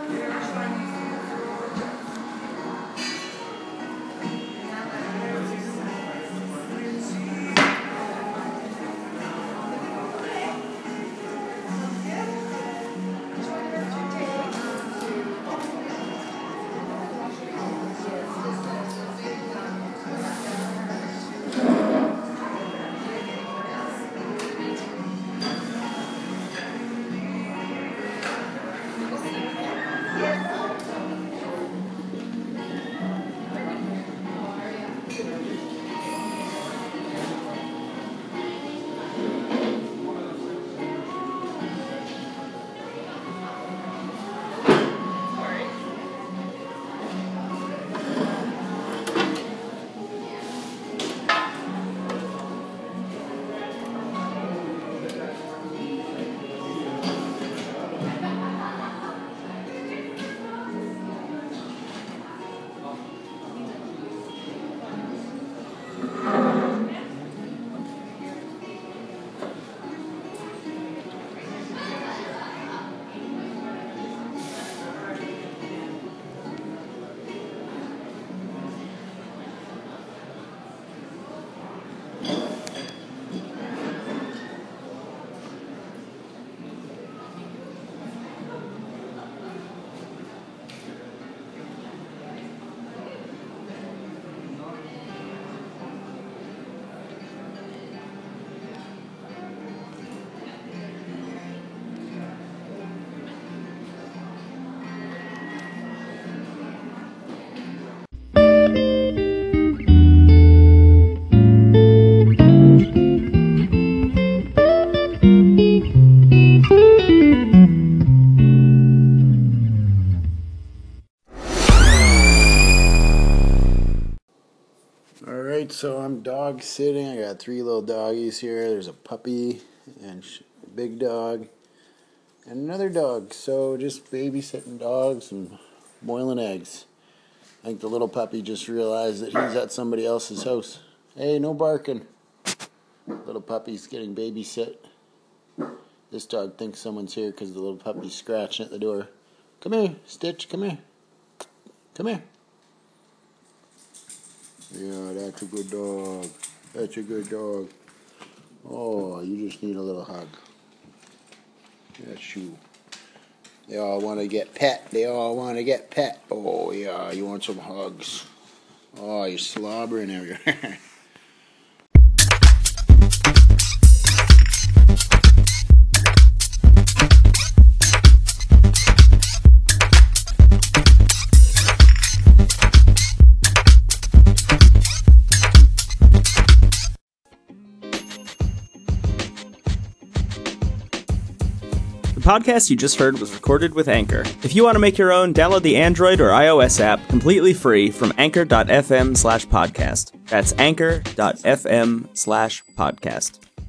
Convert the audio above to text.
Alright, so I'm dog sitting. I got 3 little doggies here. There's a puppy and a big dog and another dog. So just babysitting dogs and boiling eggs. I think the little puppy just realized that he's at somebody else's house. Hey, no barking. Little puppy's getting babysit. This dog thinks someone's here because the little puppy's scratching at the door. Come here, Stitch, come here. Come here. Yeah, that's a good dog. That's a good dog. Oh, you just need a little hug. That's you. They all want to get pet. They all want to get pet. Oh, yeah, you want some hugs. Oh, you're slobbering everywhere. The podcast you just heard was recorded with Anchor. If you want to make your own, download the Android or iOS app completely free from anchor.fm/podcast. That's anchor.fm/podcast.